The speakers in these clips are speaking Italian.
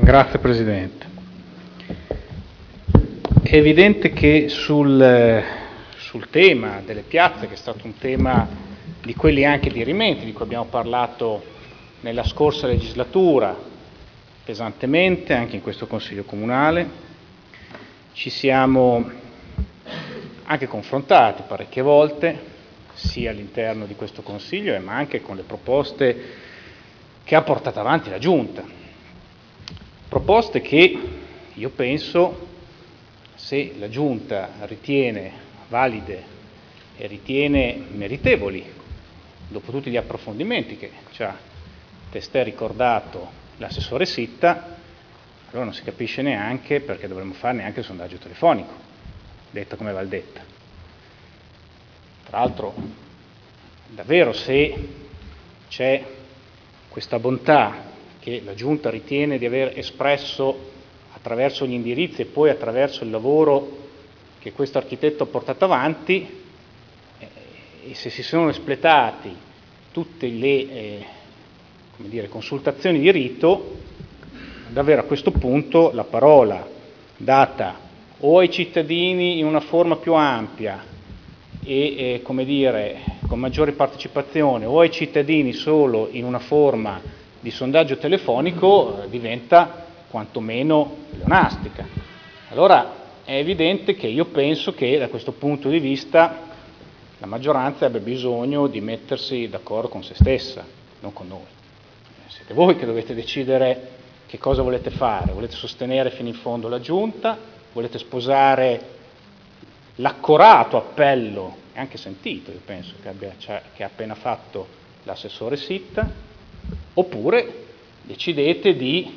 Grazie Presidente. È evidente che sul tema delle piazze, che è stato un tema di quelli anche dirimenti, di cui abbiamo parlato nella scorsa legislatura pesantemente, anche in questo Consiglio Comunale, ci siamo anche confrontati parecchie volte, sia all'interno di questo Consiglio, ma anche con le proposte che ha portato avanti la Giunta. Proposte che io penso, se la Giunta ritiene valide e ritiene meritevoli, dopo tutti gli approfondimenti che ci ha testé ricordato l'assessore Sitta, allora non si capisce neanche perché dovremmo fare neanche il sondaggio telefonico, detta come va detta. Tra l'altro, davvero, se c'è questa bontà che la Giunta ritiene di aver espresso attraverso gli indirizzi e poi attraverso il lavoro che questo architetto ha portato avanti, e se si sono espletati tutte le consultazioni di rito, davvero a questo punto la parola data o ai cittadini in una forma più ampia e con maggiore partecipazione, o ai cittadini solo in una forma di sondaggio telefonico, diventa quantomeno pleonastica. Allora è evidente che io penso che da questo punto di vista la maggioranza abbia bisogno di mettersi d'accordo con se stessa, non con noi. Siete voi che dovete decidere che cosa volete fare. Volete sostenere fino in fondo la Giunta? Volete sposare l'accorato appello, e anche sentito, io penso, che ha appena fatto l'assessore Sitta? Oppure decidete di,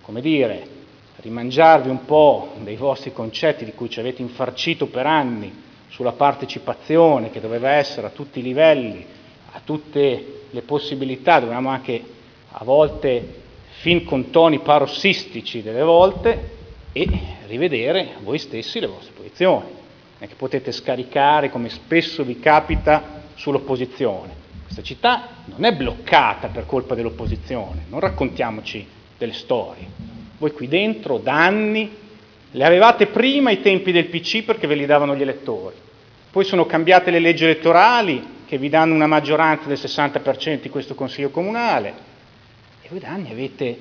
rimangiarvi un po' dei vostri concetti di cui ci avete infarcito per anni sulla partecipazione che doveva essere a tutti i livelli, a tutte le possibilità, dovevamo anche a volte fin con toni parossistici delle volte, e rivedere voi stessi le vostre posizioni. Non è che potete scaricare, come spesso vi capita, sull'opposizione. Questa città non è bloccata per colpa dell'opposizione, non raccontiamoci delle storie. Voi qui dentro da anni le avevate prima ai tempi del PC perché ve li davano gli elettori, poi sono cambiate le leggi elettorali che vi danno una maggioranza del 60% di questo Consiglio Comunale, e voi da anni avete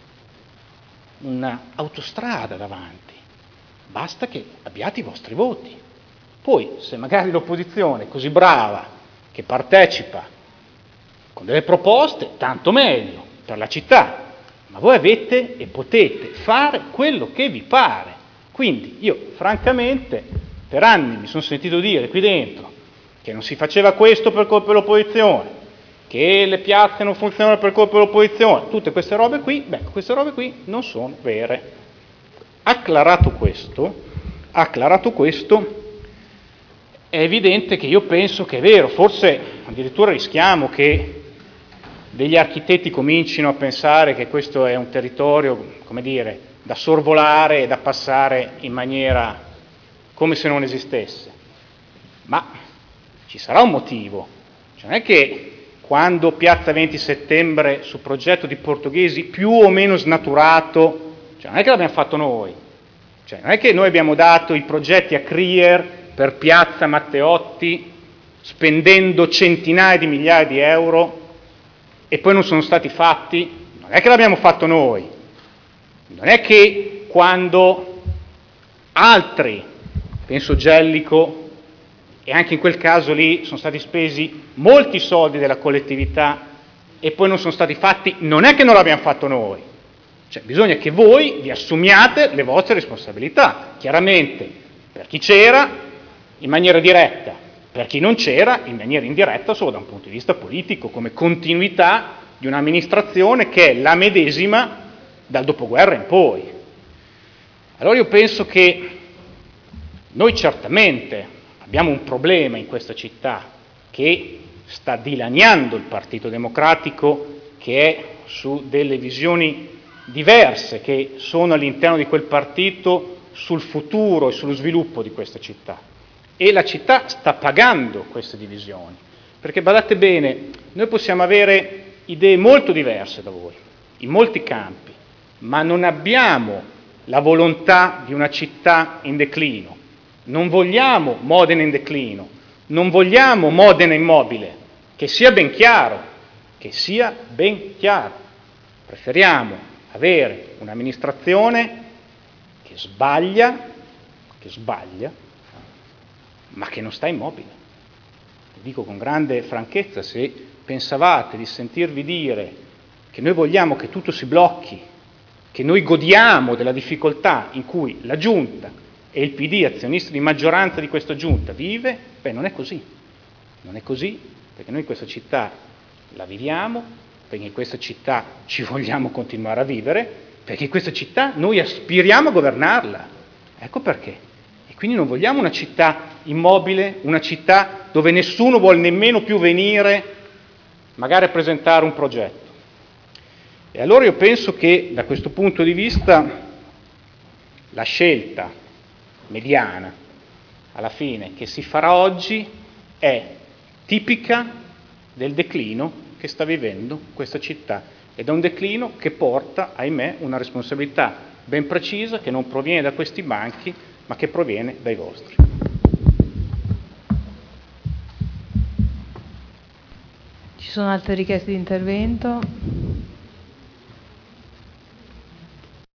un'autostrada davanti, basta che abbiate i vostri voti. Poi se magari l'opposizione è così brava che partecipa con delle proposte, tanto meglio per la città, ma voi avete e potete fare quello che vi pare. Quindi io francamente per anni mi sono sentito dire qui dentro che non si faceva questo per colpa dell'opposizione, che le piazze non funzionano per colpa dell'opposizione, tutte queste robe qui, queste robe qui non sono vere. Acclarato questo, è evidente che io penso che è vero, forse addirittura rischiamo che degli architetti comincino a pensare che questo è un territorio, da sorvolare e da passare in maniera come se non esistesse. Ma ci sarà un motivo. Cioè, non è che quando Piazza 20 Settembre, su progetto di Portoghesi più o meno snaturato, non è che l'abbiamo fatto noi. Non è che noi abbiamo dato i progetti a Crier per Piazza Matteotti spendendo centinaia di migliaia di euro e poi non sono stati fatti. Non è che l'abbiamo fatto noi. Non è che quando altri, penso Gellico, e anche in quel caso lì sono stati spesi molti soldi della collettività e poi non sono stati fatti, non è che non l'abbiamo fatto noi. Bisogna che voi vi assumiate le vostre responsabilità, chiaramente per chi c'era in maniera diretta, per chi non c'era in maniera indiretta solo da un punto di vista politico, come continuità di un'amministrazione che è la medesima dal dopoguerra in poi. Allora io penso che noi certamente abbiamo un problema in questa città che sta dilaniando il Partito Democratico, che è su delle visioni diverse che sono all'interno di quel partito sul futuro e sullo sviluppo di questa città. E la città sta pagando queste divisioni, perché badate bene, noi possiamo avere idee molto diverse da voi, in molti campi, ma non abbiamo la volontà di una città in declino. Non vogliamo Modena in declino, non vogliamo Modena immobile, che sia ben chiaro, che sia ben chiaro. Preferiamo avere un'amministrazione che sbaglia, ma che non sta immobile. Lo dico con grande franchezza: se pensavate di sentirvi dire che noi vogliamo che tutto si blocchi, che noi godiamo della difficoltà in cui la Giunta e il PD, azionista di maggioranza di questa Giunta, vive, beh, non è così. Non è così, perché noi in questa città la viviamo, perché in questa città ci vogliamo continuare a vivere, perché in questa città noi aspiriamo a governarla. Ecco perché. E quindi non vogliamo una città immobile, una città dove nessuno vuole nemmeno più venire magari a presentare un progetto. E allora io penso che da questo punto di vista la scelta mediana, alla fine, che si farà oggi è tipica del declino che sta vivendo questa città, ed è un declino che porta, ahimè, una responsabilità ben precisa, che non proviene da questi banchi, ma che proviene dai vostri. Ci sono altre richieste di intervento?